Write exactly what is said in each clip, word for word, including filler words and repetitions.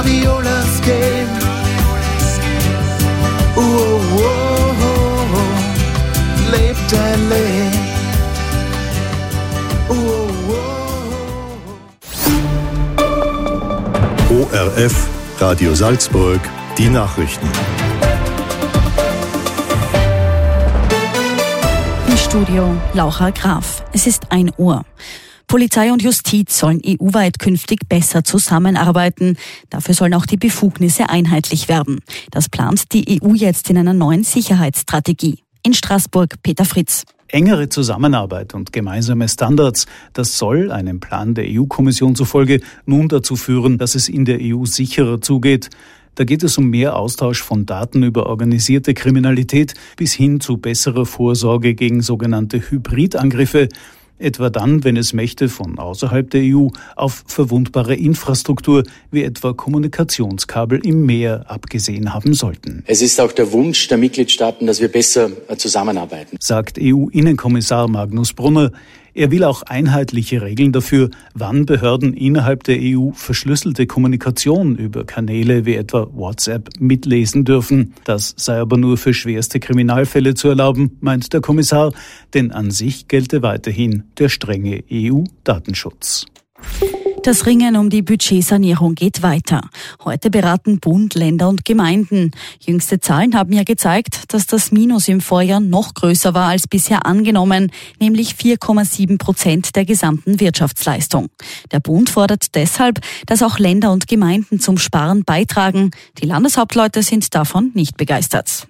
Graviolas gehen. Oh, oh, oh, oh. Leb dein Leben. Oh, oh, oh. O R F, Radio Salzburg, die Nachrichten. Im Studio Laura Graf. Es ist ein Uhr. Polizei und Justiz sollen E U-weit künftig besser zusammenarbeiten. Dafür sollen auch die Befugnisse einheitlich werden. Das plant die E U jetzt in einer neuen Sicherheitsstrategie. In Straßburg Peter Fritz. Engere Zusammenarbeit und gemeinsame Standards, das soll einem Plan der E U-Kommission zufolge nun dazu führen, dass es in der E U sicherer zugeht. Da geht es um mehr Austausch von Daten über organisierte Kriminalität bis hin zu besserer Vorsorge gegen sogenannte Hybridangriffe, etwa dann, wenn es Mächte von außerhalb der E U auf verwundbare Infrastruktur wie etwa Kommunikationskabel im Meer abgesehen haben sollten. Es ist auch der Wunsch der Mitgliedstaaten, dass wir besser zusammenarbeiten, sagt E U-Innenkommissar Magnus Brunner. Er will auch einheitliche Regeln dafür, wann Behörden innerhalb der E U verschlüsselte Kommunikation über Kanäle wie etwa WhatsApp mitlesen dürfen. Das sei aber nur für schwerste Kriminalfälle zu erlauben, meint der Kommissar, denn an sich gelte weiterhin der strenge E U-Datenschutz. Das Ringen um die Budgetsanierung geht weiter. Heute beraten Bund, Länder und Gemeinden. Jüngste Zahlen haben ja gezeigt, dass das Minus im Vorjahr noch größer war als bisher angenommen, nämlich vier Komma sieben Prozent der gesamten Wirtschaftsleistung. Der Bund fordert deshalb, dass auch Länder und Gemeinden zum Sparen beitragen. Die Landeshauptleute sind davon nicht begeistert.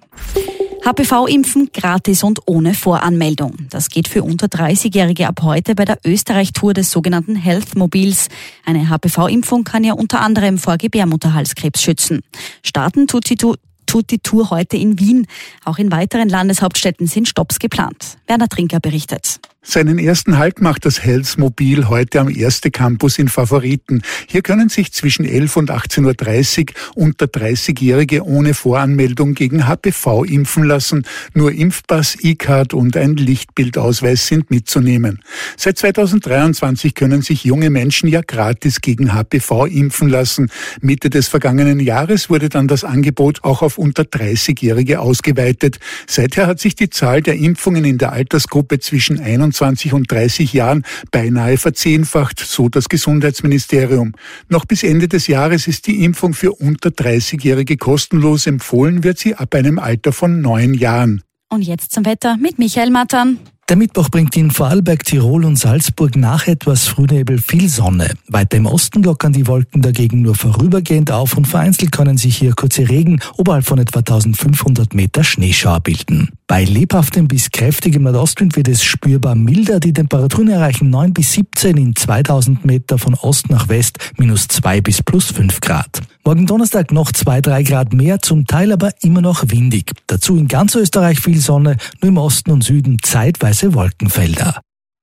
H P V-Impfen gratis und ohne Voranmeldung. Das geht für unter dreißigjährige ab heute bei der Österreich-Tour des sogenannten Health-Mobils. Eine H P V-Impfung kann ja unter anderem vor Gebärmutterhalskrebs schützen. Starten tut die, tut die Tour heute in Wien. Auch in weiteren Landeshauptstädten sind Stopps geplant. Werner Trinker berichtet. Seinen ersten Halt macht das Health-Mobil heute am Erste Campus in Favoriten. Hier können sich zwischen elf und achtzehn Uhr dreißig unter dreißigjährige ohne Voranmeldung gegen H P V impfen lassen. Nur Impfpass, E-Card und ein Lichtbildausweis sind mitzunehmen. Seit zweitausenddreiundzwanzig können sich junge Menschen ja gratis gegen H P V impfen lassen. Mitte des vergangenen Jahres wurde dann das Angebot auch auf unter dreißigjährige ausgeweitet. Seither hat sich die Zahl der Impfungen in der Altersgruppe zwischen einundzwanzig und dreißig Jahren beinahe verzehnfacht, so das Gesundheitsministerium. Noch bis Ende des Jahres ist die Impfung für unter dreißigjährige kostenlos. Empfohlen wird sie ab einem Alter von neun Jahren. Und jetzt zum Wetter mit Michael Mattern. Der Mittwoch bringt in Vorarlberg, Tirol und Salzburg nach etwas Frühnebel viel Sonne. Weiter im Osten lockern die Wolken dagegen nur vorübergehend auf und vereinzelt können sich hier kurze Regen oberhalb von etwa eintausendfünfhundert Meter Schneeschauer bilden. Bei lebhaftem bis kräftigem Nordostwind wird es spürbar milder. Die Temperaturen erreichen neun bis siebzehn, in zweitausend Meter von Ost nach West minus zwei bis plus fünf Grad. Morgen Donnerstag noch zwei, drei Grad mehr, zum Teil aber immer noch windig. Dazu in ganz Österreich viel Sonne, nur im Osten und Süden zeitweise Wolkenfelder.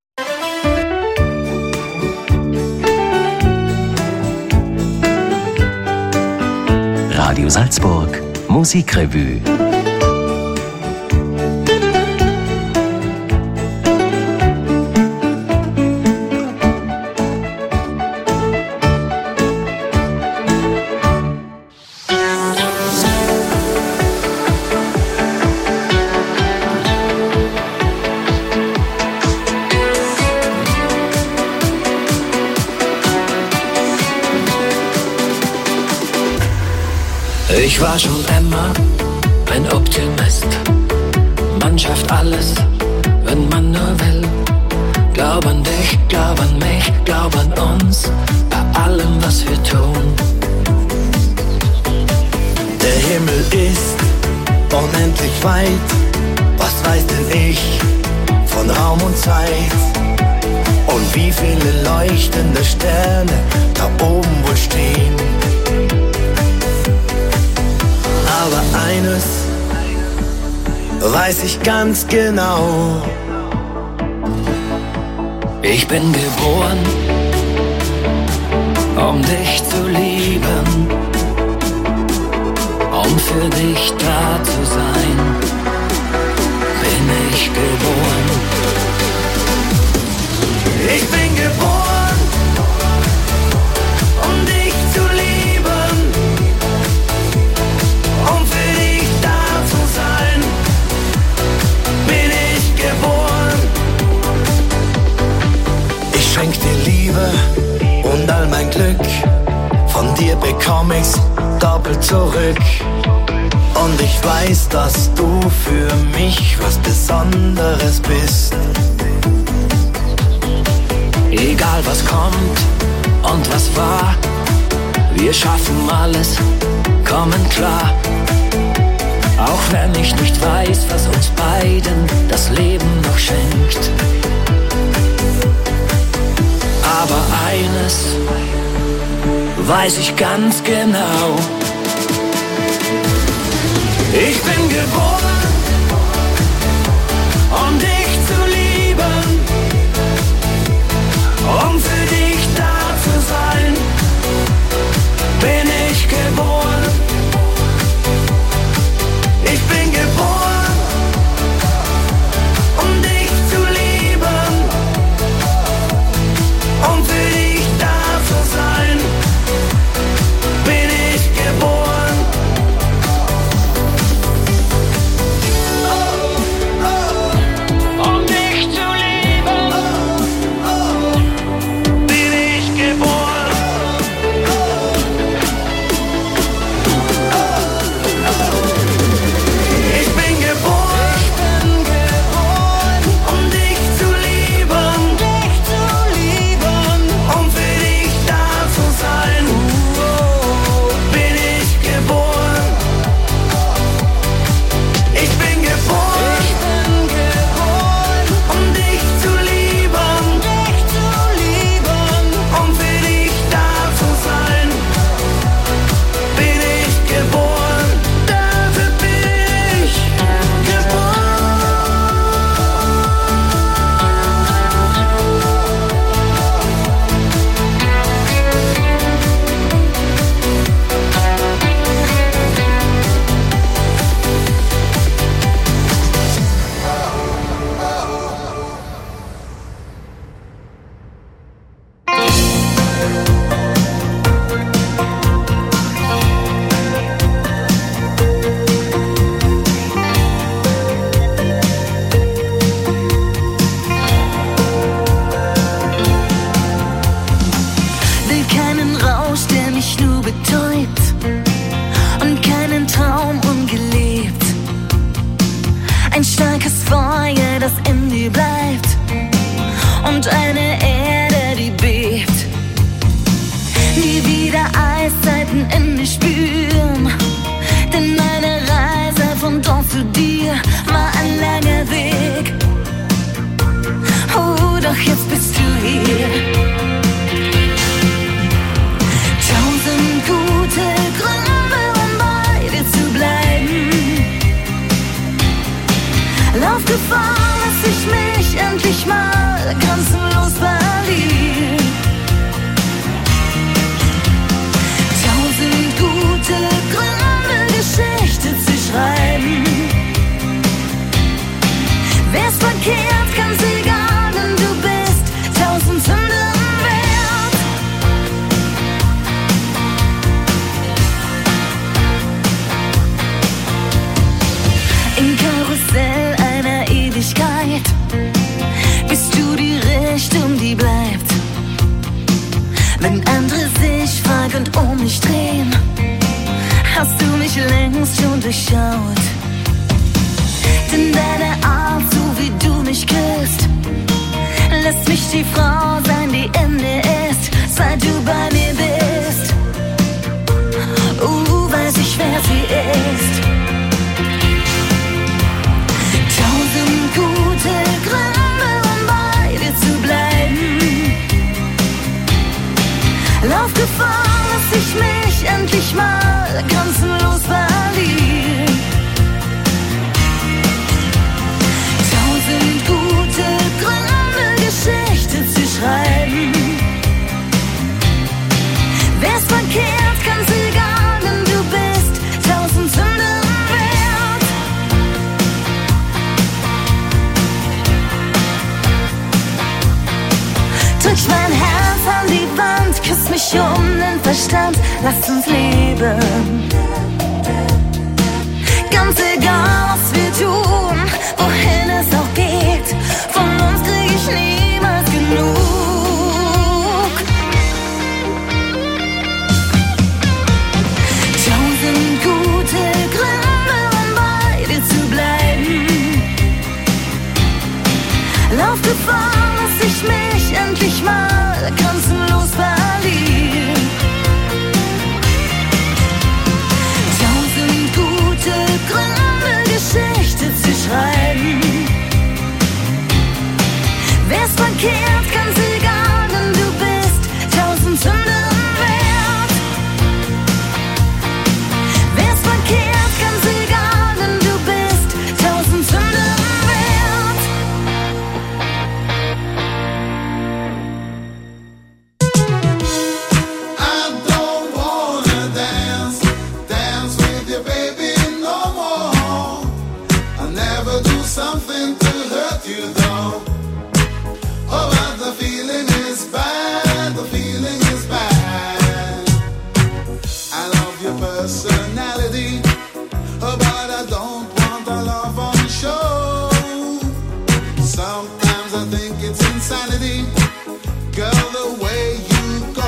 Radio Salzburg, Musikrevue. Ich war schon immer ein Optimist. Man schafft alles, wenn man nur will. Glaub an dich, glaub an mich, glaub an uns, bei allem, was wir tun. Der Himmel ist unendlich weit. Was weiß denn ich von Raum und Zeit? Und wie viele leuchtende Sterne da oben wohl stehen. Aber eines weiß ich ganz genau. Ich bin geboren, um dich zu lieben, um für dich da zu sein. Bin ich geboren. Ich bin geboren, um dich zu lieben. bekomm ich's doppelt zurück. Und ich weiß, dass du für mich was Besonderes bist. Egal was kommt und was war, wir schaffen alles, kommen klar. Auch wenn ich nicht weiß, was uns beiden das Leben noch schenkt. Aber eines weiß ich ganz genau: Ich bin geboren, um dich zu lieben, um für dich da zu sein. Bin ich geboren, ich bin geboren, um dich zu lieben, um für dich da zu sein. Bin ich geboren. Um dich zu lieben, bin ich geboren. Ich bin geboren, um dich zu lieben, um für dich da zu sein. Bin ich geboren. Ich bin geboren, um dich zu lieben, um für dich da zu sein. Bin ich geboren, dafür bin ich will keinen Rausch, der mich nur betäubt, und keinen Traum ungelebt. Ein starkes Feuer, das in dir bleibt, und eine Erde, die bebt. Nie wieder Eiszeiten in mir spüren, denn meine Reise von dort zu dir war ein langer Weg. Oh, doch jetzt bist du hier. Tausend gute Gründe, um bei dir zu bleiben. Lauf Gefahr, dass ich mich endlich mal grenzenlos verliere. Tausend gute Gründe, Geschichte zu schreiben. Wär's verkehrt, ganz egal, denn du bist tausend Sünden wert. Im Karussell einer Ewigkeit bist du die Richtung, die bleibt. Wenn andere sich fragend um mich drehen, hast du mich längst schon durchschaut. Denn deine Art, so wie du mich küsst, lässt mich die Frau sein, die in dir ist, seit du bei mir bist. Uh, weiß ich, wer sie ist. Tausend gute Gründe, um bei dir zu bleiben. Lauf Gefahr, dass ich mich endlich mal grenzenlos verliere. Tausend gute Gründe, Geschichte zu schreiben. Wär's verkehrt, ganz egal, denn du bist tausend Sünden wert. Drück mein Herz an die Wand, küss mich um den Verstand, lass uns leben. Ganz egal, was wir tun, wohin es auch geht, von uns krieg ich niemals genug. mal grenzenlos verliehen. Tausend gute Gründe, Geschichte zu schreiben. Wär's verkehrt, ganz egal, denn du bist tausend Sünden wert. Wär's verkehrt, ganz egal, denn du bist tausend Sünden wert. I don't wanna dance, dance with your baby no more. I'll never do something to hurt you though. Oh, but the feeling is bad, the feeling is bad. I love your personality, oh, but I don't want our love on show. Sometimes I think it's insanity, girl, the way you go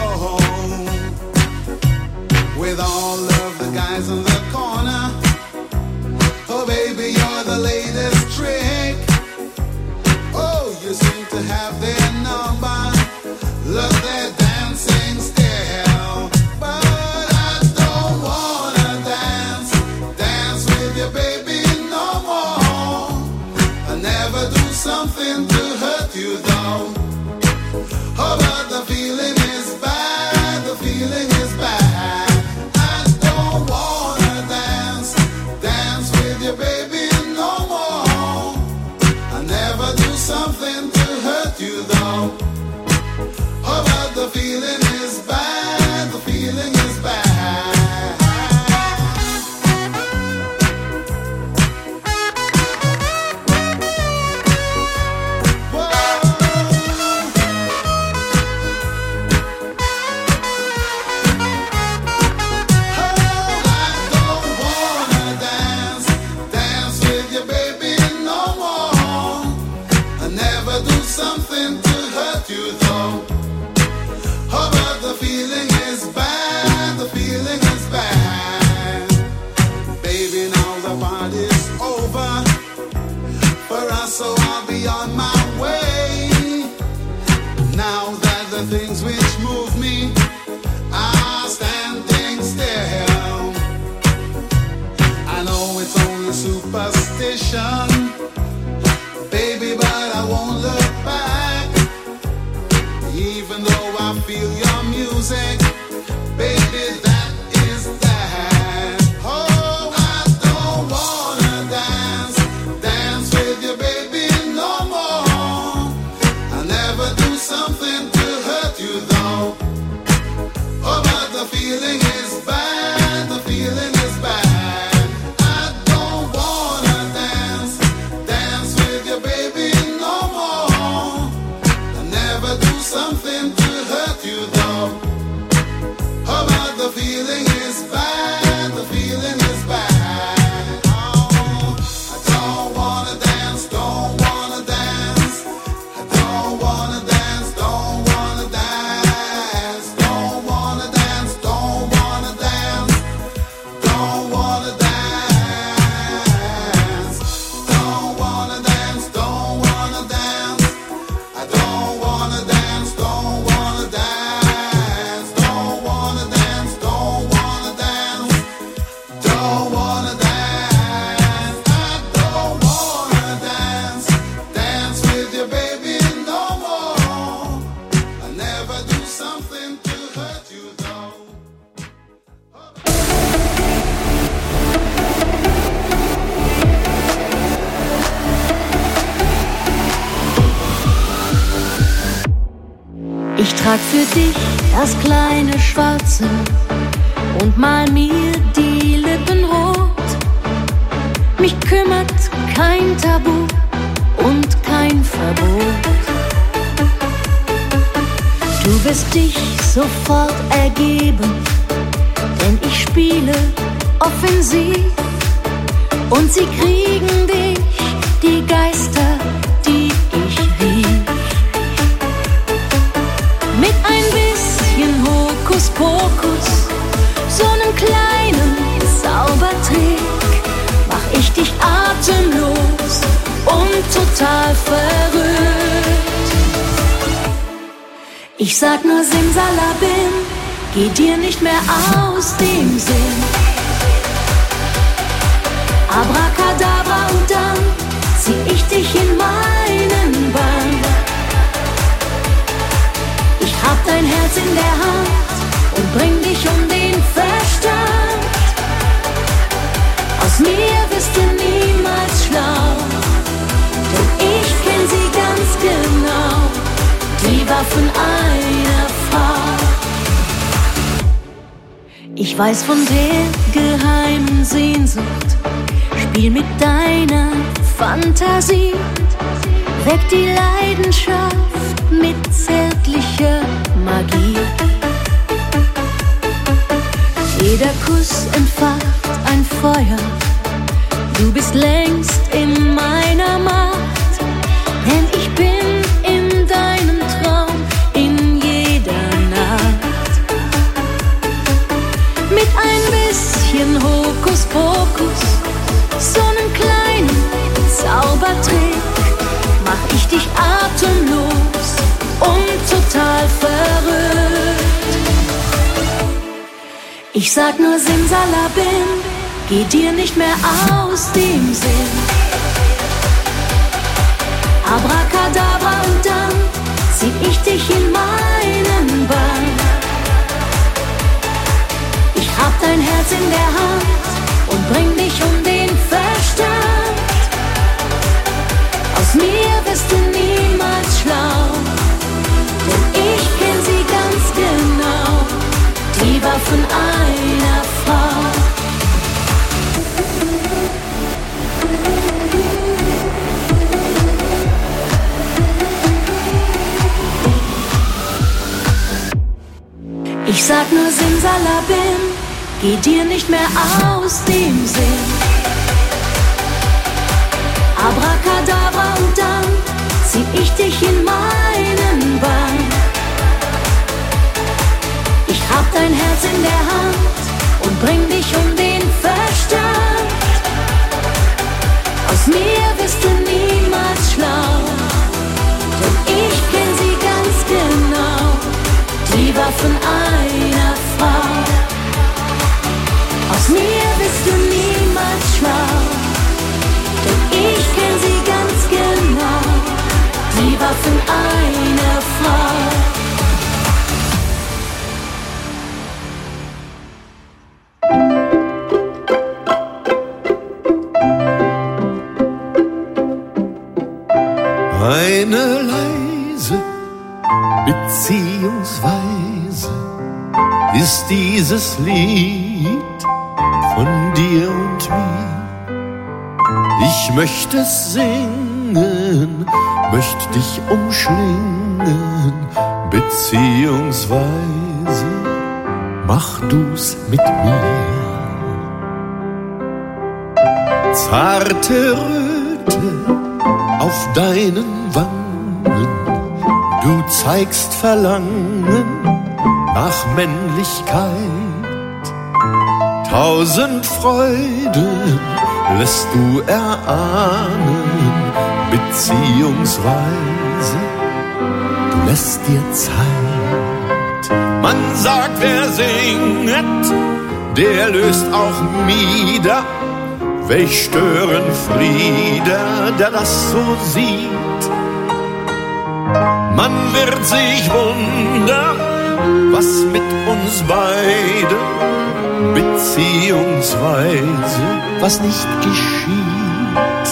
with all of the guys in the corner. Oh, baby, you're the latest trick. Oh, you seem to have their number. Love their dancing style. But I don't wanna dance, dance with your baby no more. I never do something to hurt you though. Oh, but the feeling is bad, the feeling is bad. I don't wanna dance, dance with your baby no more. I never do something to hurt you though. Oh, but the feeling is bad, the feeling is bad. Whoa. Oh, I don't wanna dance, dance with your baby no more. I never do something to hurt you though. Oh, but the feeling is bad, the feeling is bad. Baby, now the party's over for us, so I'll be on my way. Now that the things which move me are standing still. I know it's only superstition, baby, but I won't look back. Even though I feel your music, baby, that is that. Oh, I don't wanna dance, dance with your baby no more. I'll never do something to hurt you though. Oh, but the feeling is bad, the feeling is bad. I don't wanna dance, dance with your baby no more. I'll never do something to hurt you though. Oh, but the feeling is bad, the feeling is bad. Oh, I don't wanna dance, don't wanna dance. I don't wanna dance, don't wanna dance. Don't wanna dance, don't wanna dance. Don't wanna dance. Don't wanna dance, don't wanna dance. I don't wanna dance, don't wanna dance. Don't wanna dance, don't wanna dance. Don't wanna dance. I don't wanna dance, dance with your baby no more. I never do something to hurt you though. Ich trag für dich das kleine Schwarze und mal mir die Lippen rot. Mich kümmert kein Tabu und kein Verbot. Du wirst dich sofort ergeben, denn ich spiele offensiv und sie kriegen dich, die Geister, die ich rief. Mit ein bisschen Hokuspokus, so einem kleinen Zaubertrick, mach ich dich atemlos und total verrückt. Ich sag nur Simsalabim, geh dir nicht mehr aus dem Sinn. Abracadabra und dann zieh ich dich in meinen Bann. Ich hab dein Herz in der Hand und bring dich um den Verstand. Aus mir wirst du niemals schlau, denn ich kenn sie ganz genau, die Waffen einer Frau. Ich weiß von der geheimen Sehnsucht, spiel mit deiner Fantasie, weck die Leidenschaft mit zärtlicher Magie. Jeder Kuss entfacht ein Feuer, du bist längst in meiner Macht, denn ich bin in deinem Traum in jeder Nacht. Mit ein bisschen Hokuspokus, so einen kleinen Zaubertrick, mach ich dich atemlos und total verrückt. Ich sag nur Simsalabim, geh dir nicht mehr aus dem Sinn. Abracadabra und dann zieh ich dich in meinen Bann. Ich hab dein Herz in der Hand und bring dich um den Verstand. Aus mir wirst du niemals schlau, denn ich kenn sie ganz genau, die Waffen einer Frau. Ich sag nur Simsalabim, geh dir nicht mehr aus dem Sinn. Abracadabra und dann zieh ich dich in meinen Bann. Ich hab dein Herz in der Hand und bring dich um den Verstand. Aus mir wirst du niemals schlau, denn ich kenn sie ganz genau, die Waffen einer Frau. Aus mir wirst du niemals schlau, denn ich kenn sie ganz genau, die Waffen einer Frau. Eine leise Beziehungsweise ist dieses Lied von dir und mir. Ich möchte es singen, möchte dich umschlingen, beziehungsweise mach du's mit mir. Zarte Röte auf deinen Wangen, du zeigst Verlangen nach Männlichkeit. Tausend Freuden lässt du erahnen, beziehungsweise du lässt dir Zeit. Man sagt, wer singt, der löst auch Mieder. Welch Störenfriede, der das so sieht. Man wird sich wundern, was mit uns beiden, beziehungsweise was nicht geschieht.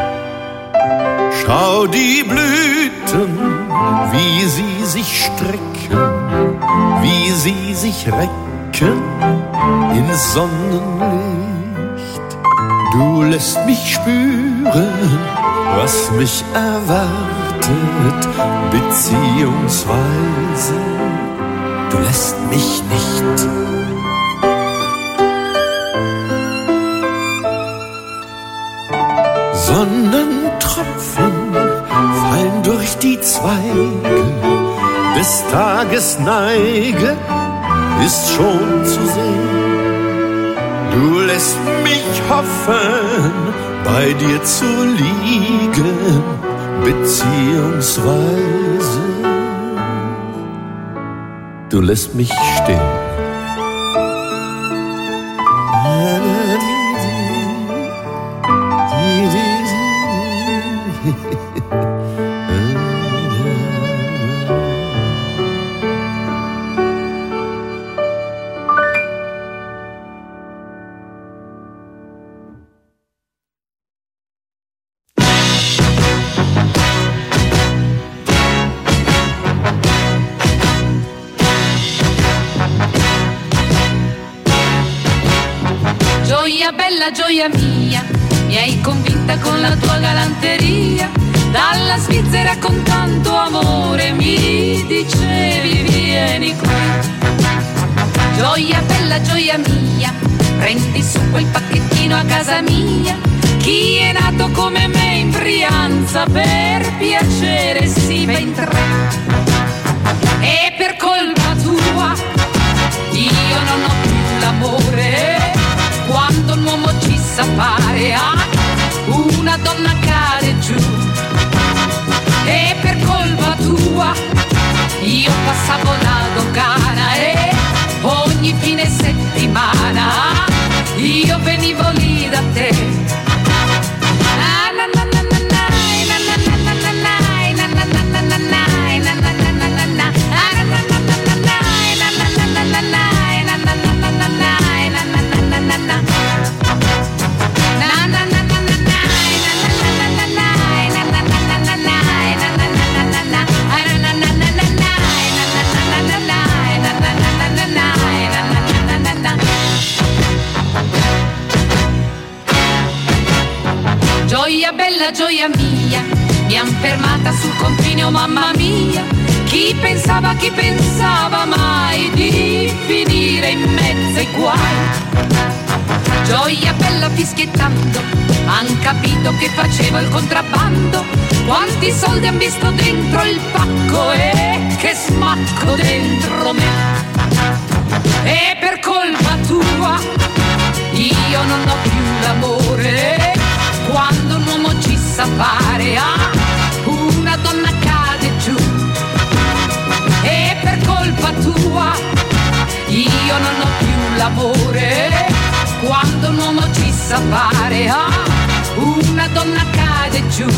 Schau die Blüten, wie sie sich strecken, wie sie sich recken in Sonnenlicht. Du lässt mich spüren, was mich erwartet, beziehungsweise du lässt mich nicht. Sonnentropfen fallen durch die Zweige, des Tages Neige ist schon zu sehen. Du lässt mich hoffen, bei dir zu liegen, beziehungsweise du lässt mich stehen. Gioia bella, gioia mia, mi hai convinta con la tua galanteria. Dalla Svizzera con tanto amore mi dicevi vieni qui. Gioia bella, gioia mia, prendi su quel pacchettino a casa mia. Chi è nato come me in Brianza per piacere si va in tre. E per colpa tua io non ho più l'amore. Quando un uomo ci sa fare, ah, una donna cade giù. E per colpa tua io passavo la dogana e ogni fine settimana io venivo lì da te. Gioia bella, gioia mia, mi han fermata sul confine, oh mamma mia. Chi pensava, chi pensava mai di finire in mezzo ai guai. Gioia bella fischiettando, han capito che facevo il contrabbando. Quanti soldi han visto dentro il pacco e che smacco dentro me. E per colpa tua io non ho più l'amore. Quando un uomo ci sa fare, ah, una donna cade giù. E per colpa tua io non ho più l'amore. Quando un uomo ci sa fare, ah, una donna cade giù.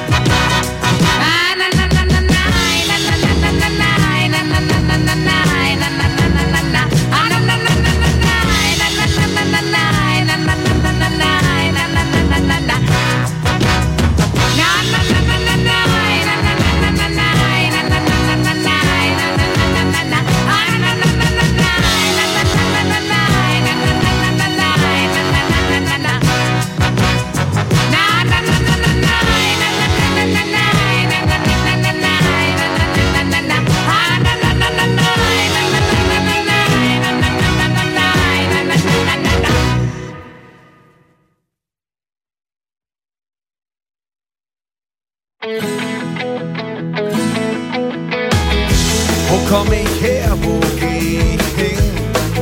Wo komm ich her, wo geh ich hin?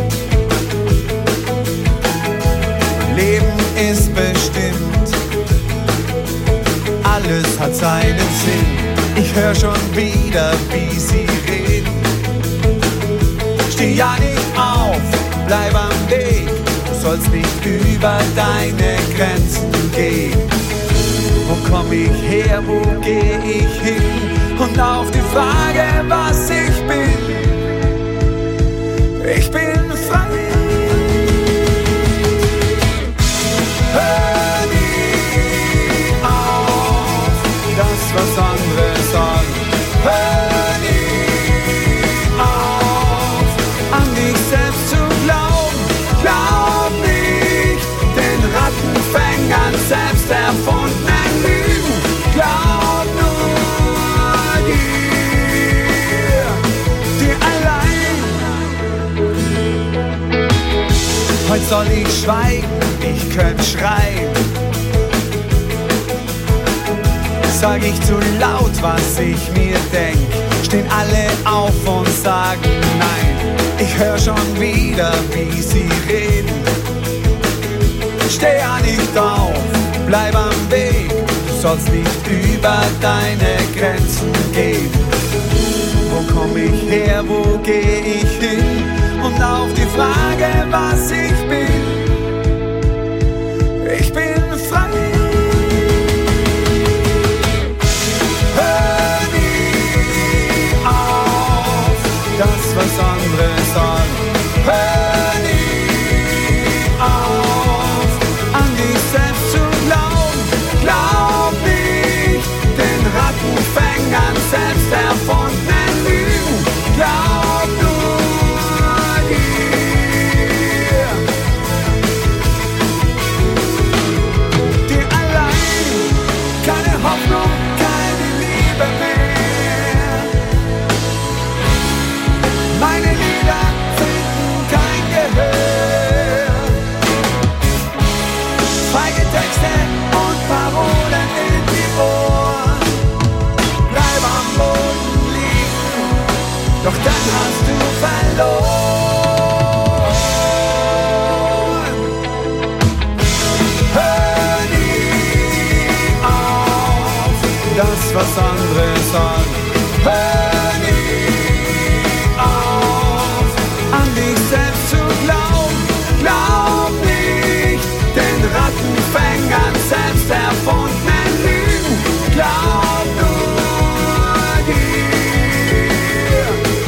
Leben ist bestimmt, alles hat seinen Sinn. Ich hör schon wieder, wie sie reden. Steh ja nicht auf, bleib am Weg. Du sollst nicht über deine Grenzen gehen. Wo komm ich her, wo geh ich hin? Und auf die Frage, was ich bin, ich bin frei. Hör nie auf, das was andere sagen. Hör nie auf, an dich selbst zu glauben. Glaub nicht den Rattenfängern selbst erfundenen Lügen. Glaub nur dir, dir allein. Heute soll ich schweigen, ich könnte schreien. Sag ich zu laut, was ich mir denk, stehen alle auf und sagen nein. Ich hör schon wieder, wie sie reden. Steh ja nicht auf, bleib am Weg. Du sollst nicht über deine Grenzen gehen. Wo komm ich her, wo geh ich hin? Und auf die Frage, was ich bin, ich bin frei. Hör nie auf, das, was andere sagen. Hör nie auf, an dich selbst zu glauben. Glaub nicht den Rattenfängern selbst erfundenen Lügen. Glaub nur dir, dir allein keine Hoffnung, keine Liebe mehr. Meine Lieder finden kein Gehör. Feige Texte und Parolen in die Ohren. Bleib am Boden liegen, doch dann hast du verloren. Hör nie auf, das, was andere sagen. Hör nie auf, an dich selbst zu glauben. Glaub nicht den Rattenfängern selbst erfundenen Lügen. Glaub nur dir.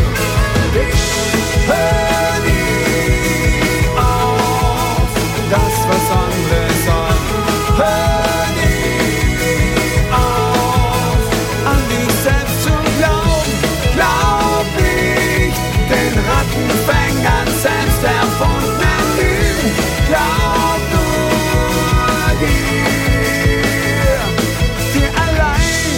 Hör nie auf, das, was andere sagen. Hör nie auf, an dich selbst zu glauben. Glaub nicht den Rattenfängern selbst erfundenen Lügen. Glaub nur dir, dir allein.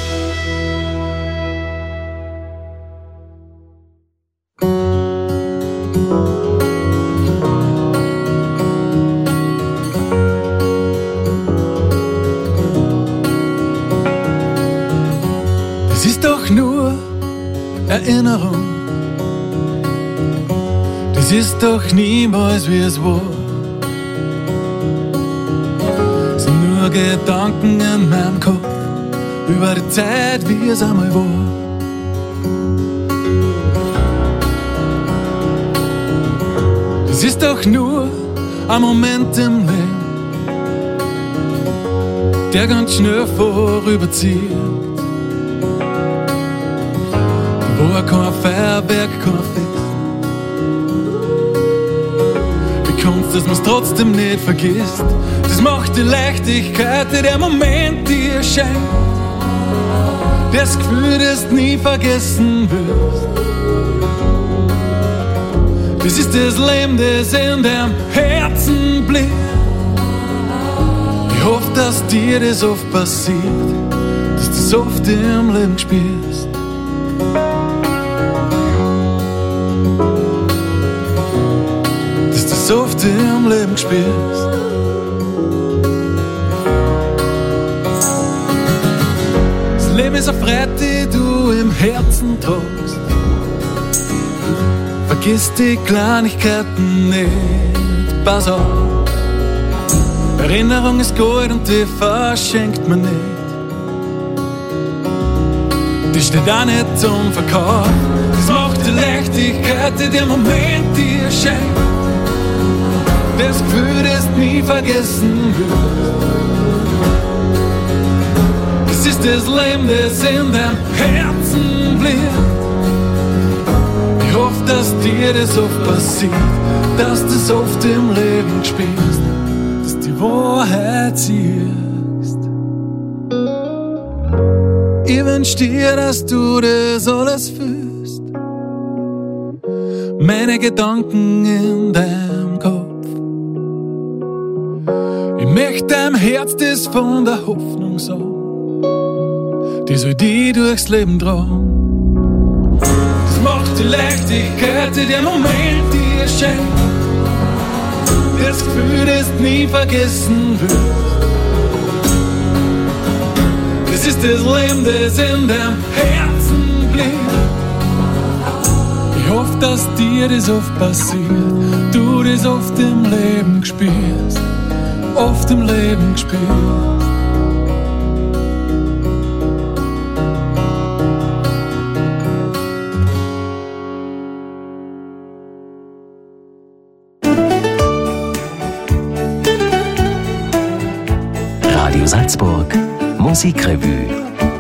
Es ist doch nur Erinnerung. Das ist doch niemals wie es war. Es sind nur Gedanken in meinem Kopf über die Zeit, wie es einmal war. Das ist doch nur ein Moment im Leben, der ganz schnell vorüberzieht. Wo kein Feuerwerk, kein Fest. Wie kommt's, dass man's trotzdem nicht vergisst? Das macht die Leichtigkeit, die der Moment dir schenkt. Das Gefühl, das du nie vergessen wirst. Das ist das Leben, das in deinem Herzen blinkt. Ich hoffe, dass dir das oft passiert, dass du das oft im Leben spürst. Dass du das oft im Leben spürst. Das Leben ist eine Freude, die du im Herzen tragst. Vergiss die Kleinigkeiten nicht, pass auf. Erinnerung ist Gold und die verschenkt man nicht. Die steht auch nicht zum Verkauf. Das macht die Leichtigkeit, die der Moment dir schenkt. Das Gefühl, das du nie vergessen wirst. Das ist das Leben, das in deinem Herzen blinkt. Ich hoffe, dass dir das oft passiert, dass du das oft im Leben spürst, dass die Wahrheit siehst. Ich wünsch dir, dass du das alles fühlst. Meine Gedanken in deinem Kopf. Ich möchte deinem Herz das von der Hoffnung sagen, die soll die durchs Leben tragen. Das macht die Leichtigkeit, die der Moment dir schenkt. Das Gefühl, das du nie vergessen wirst. Das ist das Leben, das in deinem Herzen blinkt. Ich hoffe, dass dir das oft passiert, du das oft im Leben spürst, oft im Leben spürst. Salzburg Musikrevue.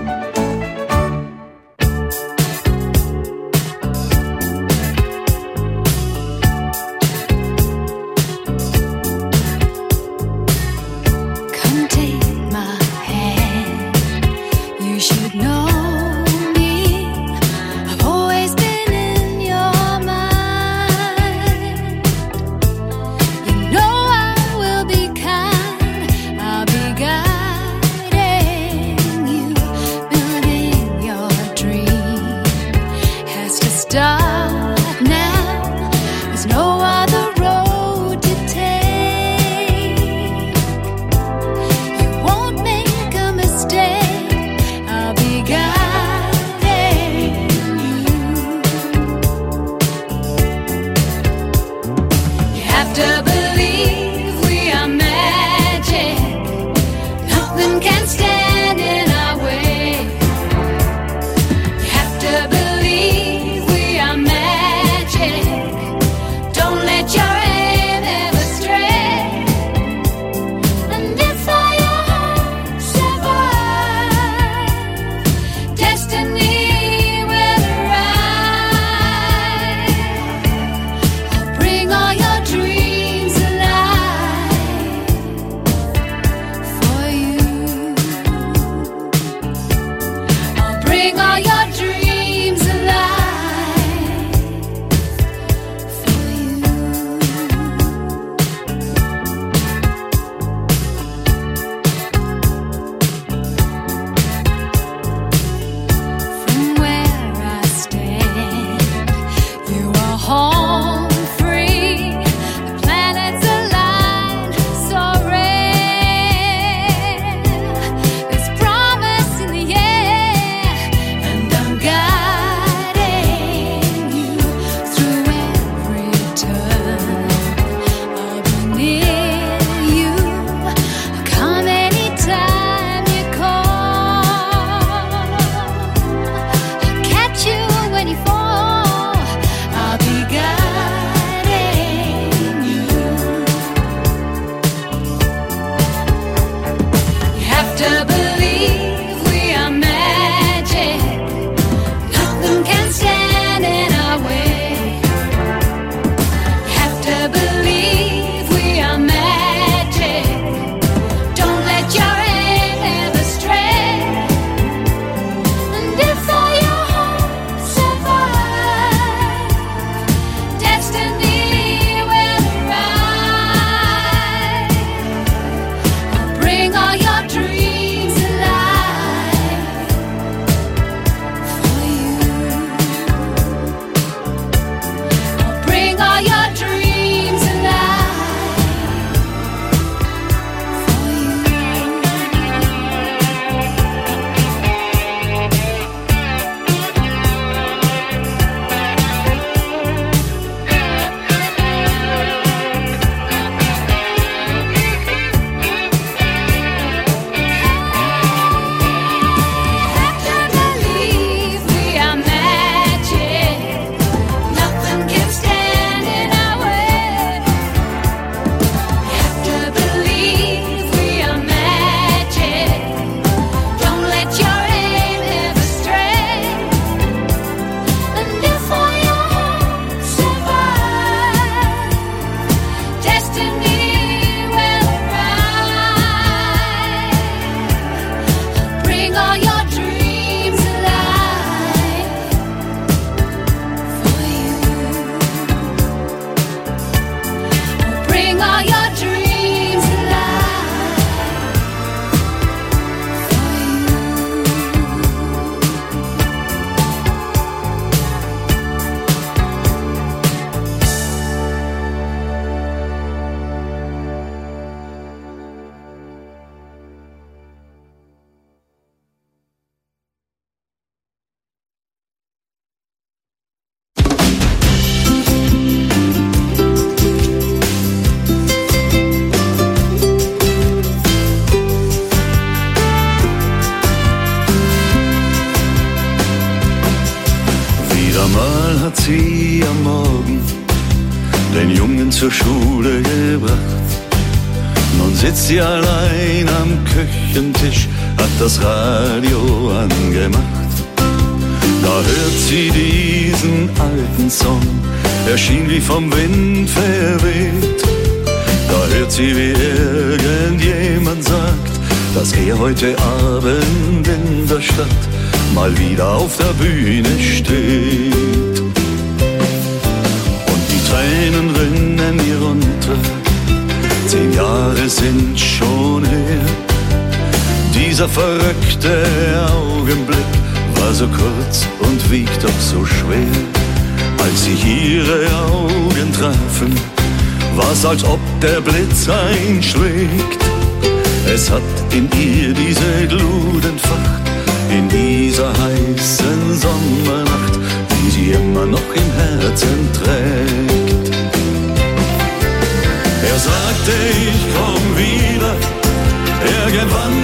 sie am Morgen den Jungen zur Schule gebracht. Nun sitzt sie allein am Küchentisch, hat das Radio angemacht. Da hört sie diesen alten Song, er schien wie vom Wind verweht. Da hört sie, wie irgendjemand sagt, dass er heute Abend in der Stadt mal wieder auf der Bühne steht. Und die Tränen rinnen ihr runter, zehn Jahre sind schon her. Dieser verrückte Augenblick war so kurz und wiegt doch so schwer. Als sich ihre Augen trafen, war's, als ob der Blitz einschlägt. Es hat in ihr diese Glut entfacht, in dieser heißen Sommernacht, die sie immer noch im Herzen trägt. Er sagte, ich komm wieder, irgendwann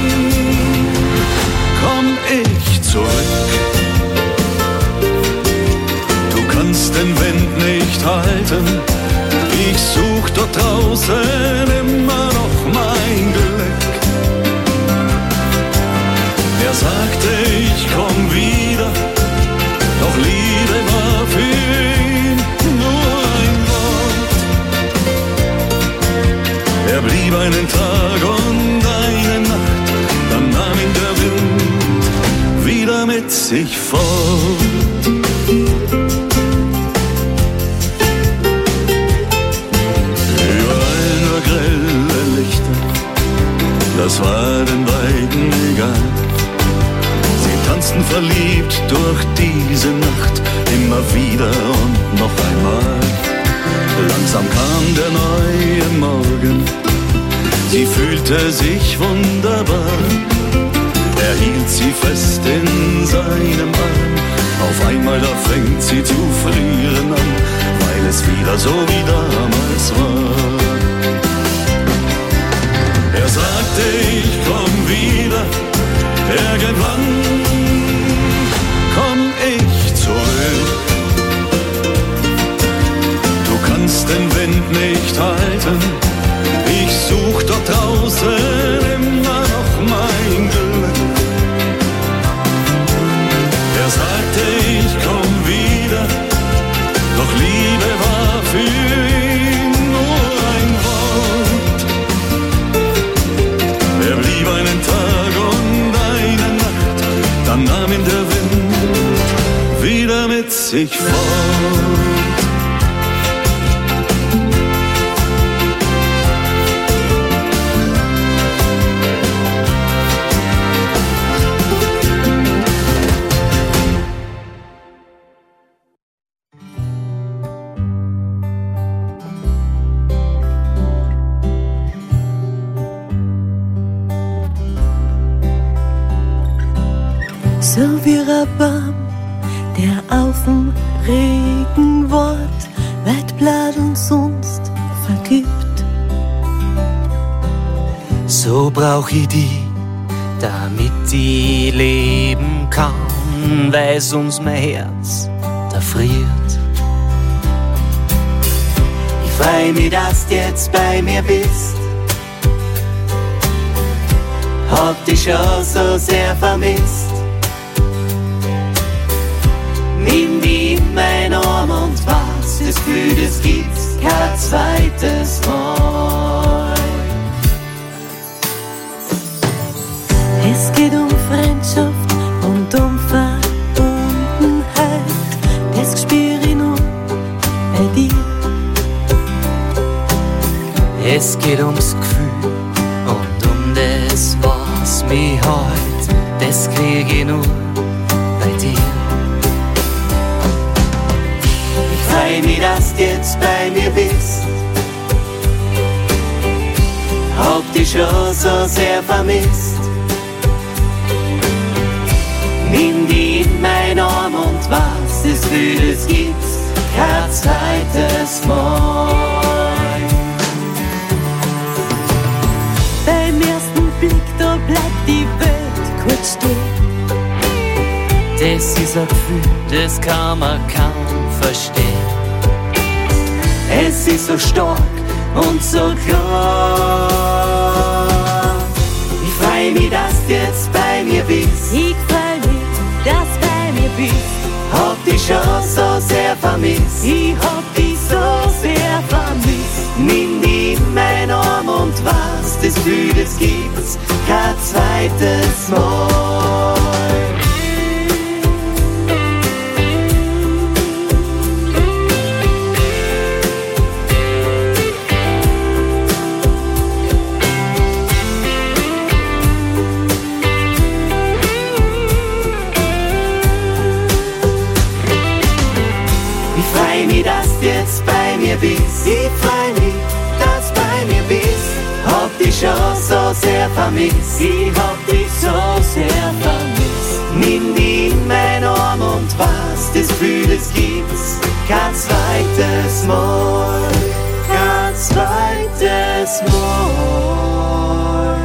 komm ich zurück. Du kannst den Wind nicht halten, ich such dort draußen immer noch mein Glück. Er sagte, ich komm wieder, doch Liebe war für ihn nur ein Wort. Er blieb einen Tag und eine Nacht, dann nahm ihn der Wind wieder mit sich fort. Überall nur grelle Lichter, das war den beiden egal. Sie tanzten verliebt durch diese Nacht, immer wieder und noch einmal. Langsam kam der neue Morgen, sie fühlte sich wunderbar. Er hielt sie fest in seinem Arm, auf einmal da fängt sie zu frieren an, weil es wieder so wie damals war. Er sagte, ich komm wieder, irgendwann komm ich zurück. Du kannst den Wind nicht halten, ich such dort draußen immer noch mein Glück. Er sagte, ich komm wieder, doch Liebe war für ihn nur ein Wort. Er blieb einen Tag und eine Nacht, dann nahm ihn der Wind wieder mit sich fort. So wie ein Baum, der auf dem Regenwald weit Blatt und sonst vergibt. So brauch ich die, damit ich leben kann, weil sonst mein Herz da friert. Ich freu mich, dass du jetzt bei mir bist, hab dich schon so sehr vermisst. Nimm die in mein Arm und was, das Gefühl, das gibt's kein zweites Mal. Es geht um Freundschaft und um Verbundenheit, das spür ich nur bei dir. Es geht ums Gefühl und um das, was mich hält, das krieg ich nur bei dir. Freu mich, dass du jetzt bei mir bist, hab dich schon so sehr vermisst. Nimm die in mein Arm und was, das Gefühl, es gibt's kein zweites Mal. Beim ersten Blick, da bleibt die Welt kurz stehen. Das ist ein Gefühl, das kann man kaum verstehen. Es ist so stark und so klar. freu mich, dass du jetzt bei mir bist. Ich freu mich, dass du bei mir bist. Hab dich schon so sehr vermisst. Ich hab dich so sehr vermisst. Nimm dich in mein Arm und was, das Gefühl, das gibt's kein zweites Mal. Dass du jetzt bei mir bist. Ich freu mich, dass du bei mir bist. Hab dich schon so sehr vermisst. Ich hab dich so sehr vermisst. Nimm dich in mein Arm und was, das Gefühl, das gibt's kein zweites Mal. Kein zweites Mal.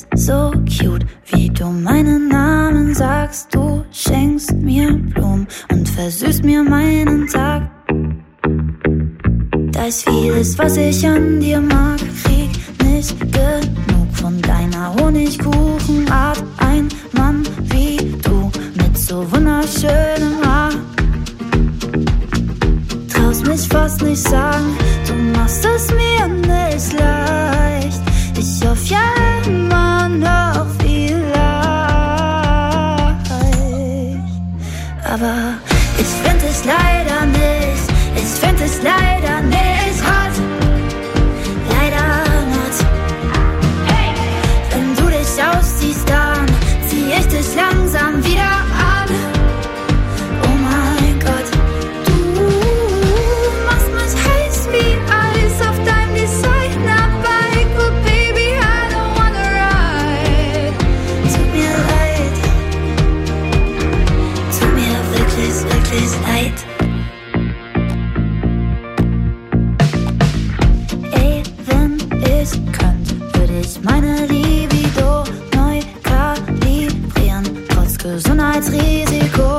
ist so cute, wie du meinen Namen sagst. Du schenkst mir Blumen und versüßt mir meinen Tag. Da ist vieles, was ich an dir mag. Krieg nicht genug von deiner Honigkuchenart. Ein Mann wie du mit so wunderschönem Haar. Traust mich fast nicht sagen, du machst es mir nicht leicht. Ich hoffe ja immer noch vielleicht. Aber ich find es leider nicht, ich find es leider nicht hot. Leider not. Wenn du dich ausziehst, dann zieh ich dich langsam wieder an. Oh mein Gott, du machst mich heiß wie Eis auf deinem Designer-Bike. Oh baby, I don't wanna ride. Tut mir leid, tut mir wirklich, wirklich leid. Ey, wenn ich könnte, würde ich meine Libido neu kalibrieren, trotz Gesundheitsrisiko.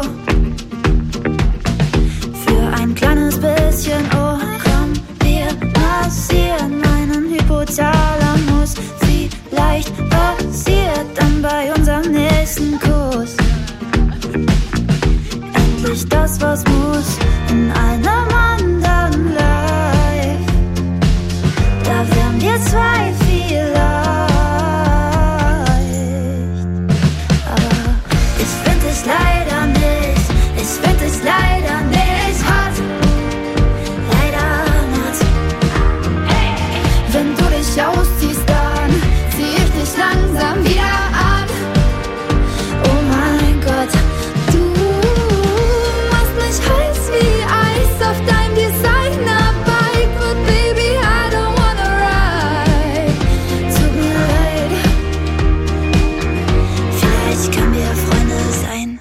Für ein kleines bisschen, oh komm, wir massieren meinen Hypothalamus. Vielleicht passiert dann bei unserem nächsten Kuss endlich das, was muss, in einem anderen Life. Da wären wir zwei vielleicht. Aber ich find es leider nicht, ich find es leider nicht hot. Leider not. Wenn du dich ausziehst, dann zieh ich dich langsam wieder an. Oh mein Gott, du machst mich heiß wie Eis auf deinem Designer-Bike. But baby, I don't wanna ride. Tut mir leid, vielleicht können wir Freunde sein.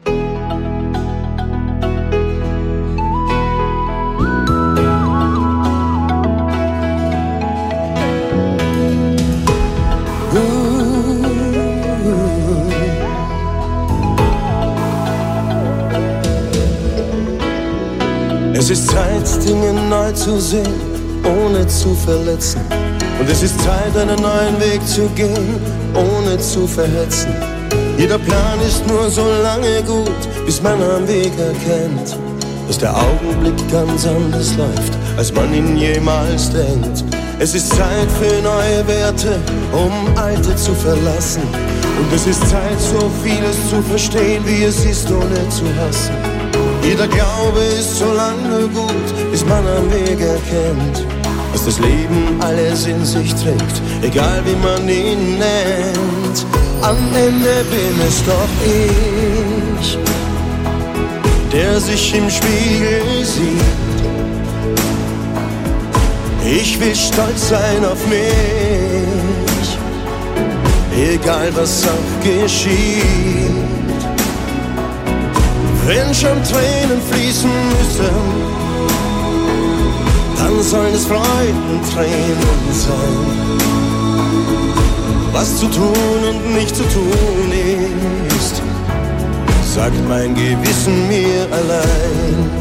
Es ist Zeit, Dinge neu zu sehen, ohne zu verletzen. Und es ist Zeit, einen neuen Weg zu gehen, ohne zu verhetzen. Jeder Plan ist nur so lange gut, bis man am Weg erkennt, dass der Augenblick ganz anders läuft, als man ihn jemals denkt. Es ist Zeit für neue Werte, um alte zu verlassen. Und es ist Zeit, so vieles zu verstehen, wie es ist, ohne zu hassen. Jeder Glaube ist so lange gut, bis man am Weg erkennt, dass das Leben alles in sich trägt, egal wie man ihn nennt. Am Ende bin es doch ich, der sich im Spiegel sieht. Ich will stolz sein auf mich, egal was auch geschieht. Wenn schon Tränen fließen müssen, dann sollen es Freudentränen sein. Was zu tun und nicht zu tun ist, sagt mein Gewissen mir allein.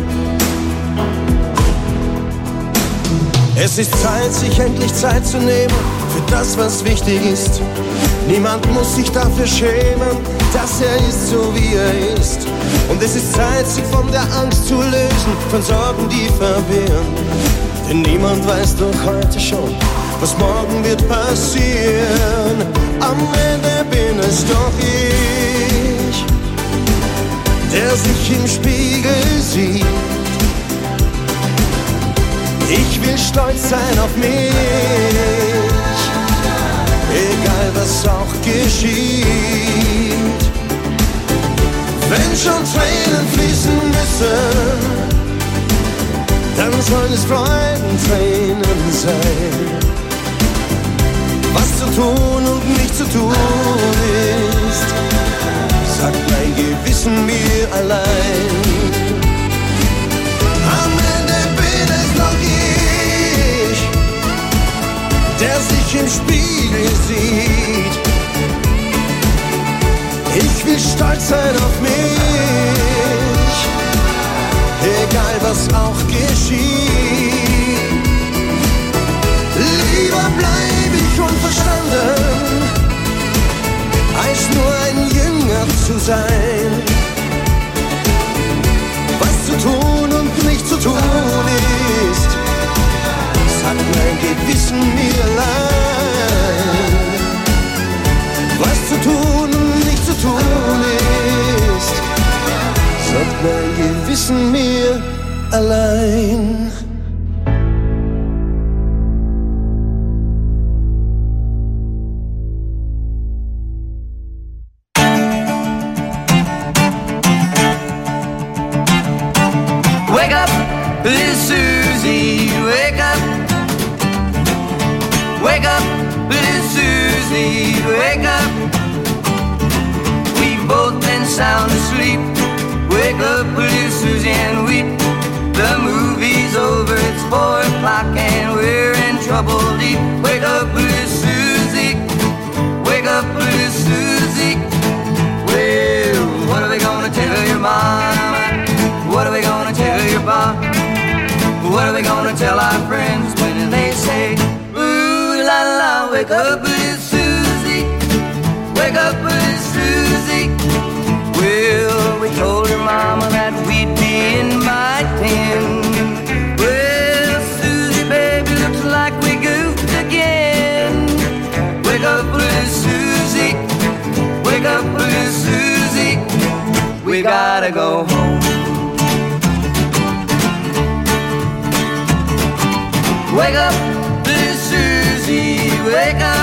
Es ist Zeit, sich endlich Zeit zu nehmen für das, was wichtig ist. Niemand muss sich dafür schämen, dass er ist, so wie er ist. Und es ist Zeit, sich von der Angst zu lösen, von Sorgen, die verwirren. Denn niemand weiß doch heute schon, was morgen wird passieren. Am Ende bin es doch ich, der sich im Spiegel sieht. Ich will stolz sein auf mich, egal was auch geschieht. Wenn schon Tränen fließen müssen, dann sollen es Freudentränen sein. Was zu tun und nicht zu tun ist, sagt mein Gewissen mir allein. Am Ende bin es noch ich, der sich im Spiegel sieht. ich stolz sein auf mich, egal was auch geschieht. Lieber bleib ich unverstanden, als nur ein Jünger zu sein. Was zu tun und nicht zu tun ist, sagt mein Gewissen mir allein. Was zu tun und nicht zu tun ist, sagt mein Gewissen mir allein. Wake up, little Susie, wake up. Wake up, little Susie, wake up. We've both been sound asleep. Wake up, little Susie, and weep. The movie's over, it's four o'clock and we're in trouble deep. Wake up, little Susie, wake up, little Susie. Well, what are we gonna tell your mama? What are we gonna tell your pop? What are we gonna tell our friends when they say, ooh la la, wake up, little Susie, wake up, little Susie. Well, we told her mama that we'd be inviting. Well, Susie, baby, looks like we goofed again. Wake up, little Susie, wake up, little Susie. We gotta go home. Wake up, little Susie, wake up.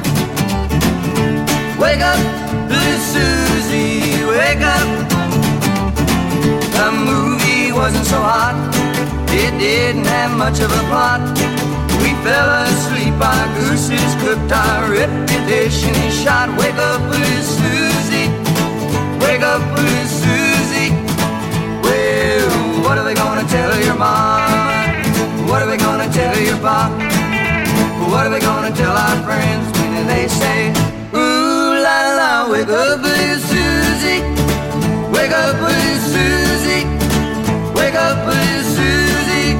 Wake up, little Susie, wake up. The movie wasn't so hot, it didn't have much of a plot. We fell asleep, our gooses cooked, our reputation is shot. Wake up, little Susie, wake up, little Susie. Well, what are we gonna tell your mama? What are we gonna tell your pop? What are we gonna tell our friends when they say, ooh la la, wake up, little Susie, wake up, little Susie, wake up, little Susie.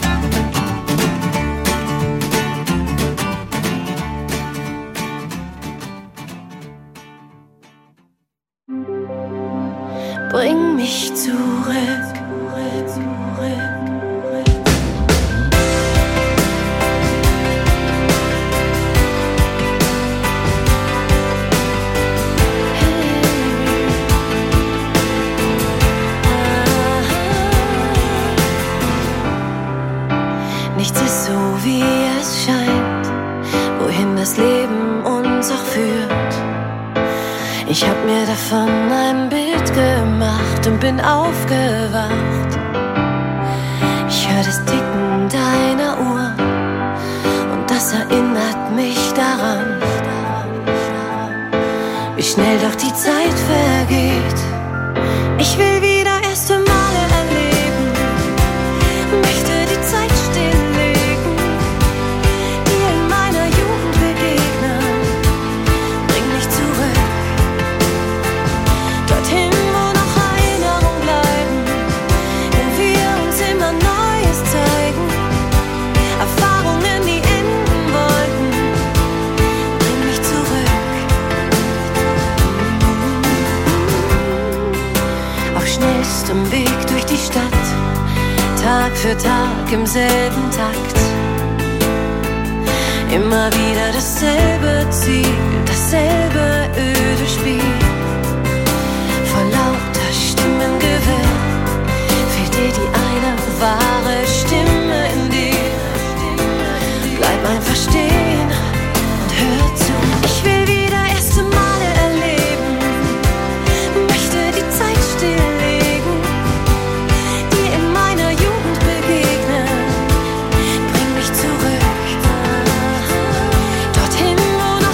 Bring mich zurück, zurück. Nichts ist so, wie es scheint, wohin das Leben uns auch führt. Ich hab mir davon ein Bild gemacht und bin aufgewacht. Ich hör das Ticken deiner Uhr und das erinnert mich daran, wie schnell doch die Zeit vergeht. Ich will wieder erste Male erleben, möchte die Zeit stilllegen, dir in meiner Jugend begegnen. Bring mich zurück, dorthin, wo noch Erinnerungen bleiben, wenn wir uns immer Neues zeigen, Erfahrungen, die enden wollten. Bring mich zurück, auf schnellstem Weg durch die Stadt, Tag für Tag im selben Takt. Immer wieder dasselbe Ziel, dasselbe öde Spiel. Vor lauter Stimmengewirr fehlt dir die eine wahre Stimme in dir. Bleib einfach stehen und hör zu. Ich will wieder erste Male erleben, möchte die Zeit stilllegen, dir in meiner Jugend begegnen. Bring mich zurück, dorthin, wo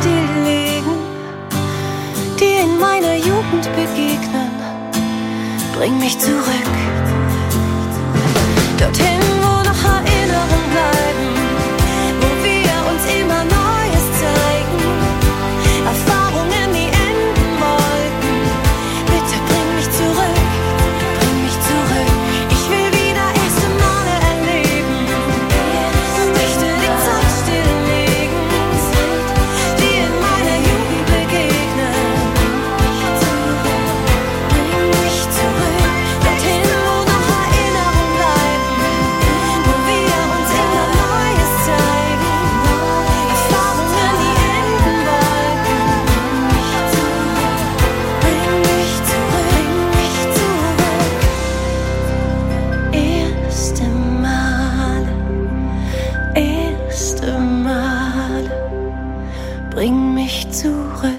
stilllegen, die in meiner Jugend begegnen. Bring mich zurück, dorthin, wo noch Erinnerungen bleiben, wo wir uns immer Neues zeigen, Erfahrungen, die enden wollten. Bitte bring mich zurück, bring mich zurück. Ich will wieder erste Male erleben, möchte die Zeit stilllegen, die in meiner Jugend begegnen. Bring mich zurück, dorthin, wo noch Erinnerungen bleiben, wo wir uns immer Neues zeigen, Erfahrungen, die enden wollten. Bring mich zurück, bring mich zurück. Erste Male, erste Male, bring mich zurück.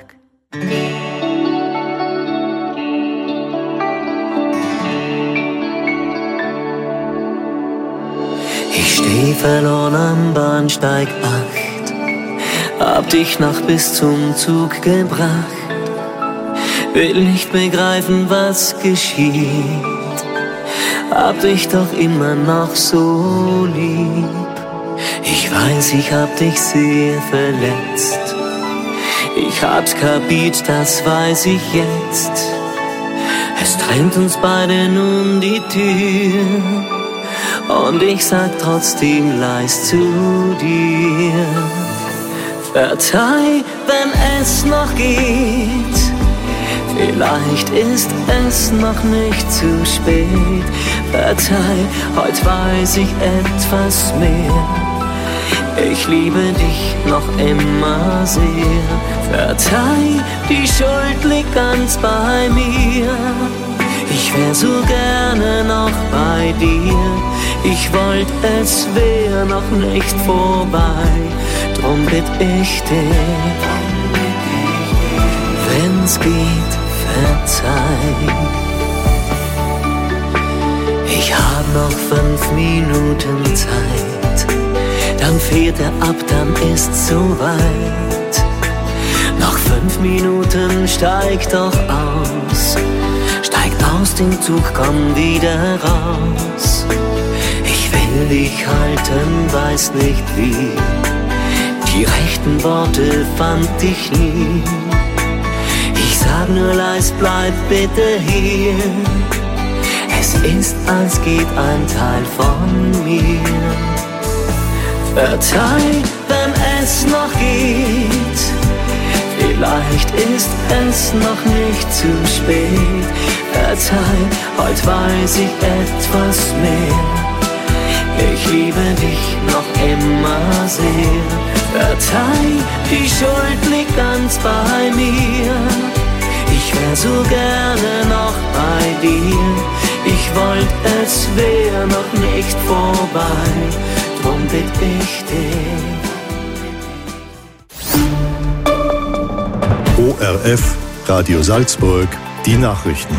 Ich steh verloren am Bahnsteig acht, hab dich noch bis zum Zug gebracht, will nicht begreifen, was geschieht, hab dich doch immer noch so lieb. Ich weiß, ich hab dich sehr verletzt, ich hab's kapiert, das weiß ich jetzt. Es trennt uns beide nun die Tür, und ich sag trotzdem leis zu dir. Verzeih, wenn es noch geht, vielleicht ist es noch nicht zu spät. Verzeih, heute weiß ich etwas mehr, ich liebe dich noch immer sehr. Verzeih, die Schuld liegt ganz bei mir, ich wär so gerne noch bei dir. Ich wollt, es wär noch nicht vorbei, drum bitt ich dich, wenn's geht, verzeih. Ich hab noch fünf Minuten Zeit, dann fährt er ab, dann ist's soweit. Noch fünf Minuten, steig doch aus, steig aus dem Zug, komm wieder raus. Ich will dich halten, weiß nicht wie, die rechten Worte fand ich nie. Ich sag nur leis, bleib bitte hier, es ist, als geht ein Teil von mir. Verzeih, wenn es noch geht, vielleicht ist es noch nicht zu spät. Verzeih, heute weiß ich etwas mehr, ich liebe dich noch immer sehr. Verzeih, die Schuld liegt ganz bei mir, ich wär so gerne noch bei dir. Ich wollt, es wär noch nicht vorbei, drum bitt ich dich. O R F, Radio Salzburg, die Nachrichten.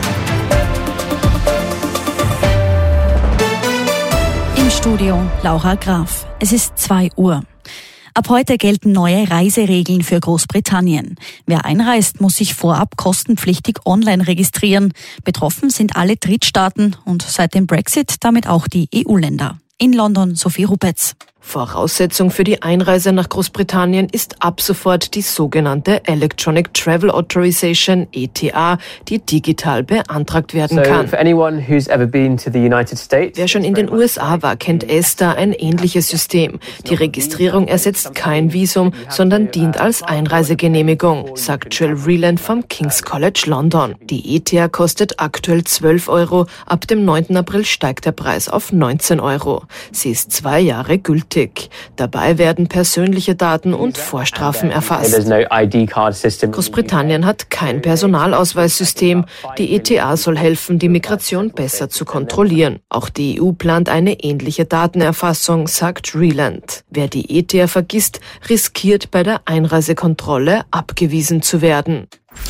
Im Studio Laura Graf. Es ist zwei Uhr. Ab heute gelten neue Reiseregeln für Großbritannien. Wer einreist, muss sich vorab kostenpflichtig online registrieren. Betroffen sind alle Drittstaaten und seit dem Brexit damit auch die E U-Länder. In London Sophie Rupetz. Voraussetzung für die Einreise nach Großbritannien ist ab sofort die sogenannte Electronic Travel Authorization, E T A, die digital beantragt werden kann. So, for anyone who's ever been to the United States, wer schon in den U S A war, kennt ESTA, ein ähnliches System. Die Registrierung ersetzt kein Visum, sondern dient als Einreisegenehmigung, sagt Jill Reland vom King's College London. Die E T A kostet aktuell zwölf Euro, ab dem neunten April steigt der Preis auf neunzehn Euro. Sie ist zwei Jahre gültig. Dabei werden persönliche Daten und Vorstrafen erfasst. Großbritannien hat kein Personalausweissystem. Die E T A soll helfen, die Migration besser zu kontrollieren. Auch die E U plant eine ähnliche Datenerfassung, sagt Reland. Wer die E T A vergisst, riskiert bei der Einreisekontrolle abgewiesen zu werden.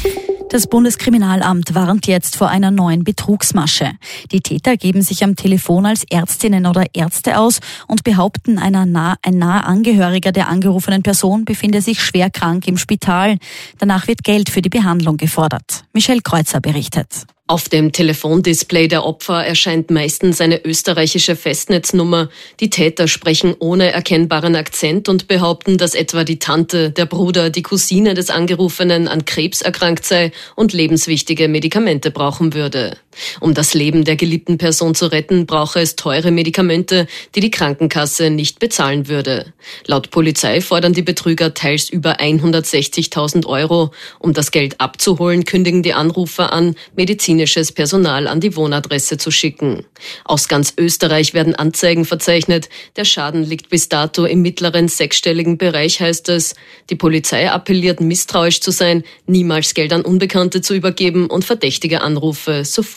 Das Bundeskriminalamt warnt jetzt vor einer neuen Betrugsmasche. Die Täter geben sich am Telefon als Ärztinnen oder Ärzte aus und behaupten, einer nah, ein naher Angehöriger der angerufenen Person befinde sich schwer krank im Spital. Danach wird Geld für die Behandlung gefordert. Michelle Kreuzer berichtet. Auf dem Telefondisplay der Opfer erscheint meistens eine österreichische Festnetznummer. Die Täter sprechen ohne erkennbaren Akzent und behaupten, dass etwa die Tante, der Bruder, die Cousine des Angerufenen an Krebs erkrankt sei und lebenswichtige Medikamente brauchen würde. Um das Leben der geliebten Person zu retten, brauche es teure Medikamente, die die Krankenkasse nicht bezahlen würde. Laut Polizei fordern die Betrüger teils über hundertsechzigtausend Euro. Um das Geld abzuholen, kündigen die Anrufer an, medizinisches Personal an die Wohnadresse zu schicken. Aus ganz Österreich werden Anzeigen verzeichnet. Der Schaden liegt bis dato im mittleren sechsstelligen Bereich, heißt es. Die Polizei appelliert, misstrauisch zu sein, niemals Geld an Unbekannte zu übergeben und verdächtige Anrufe sofort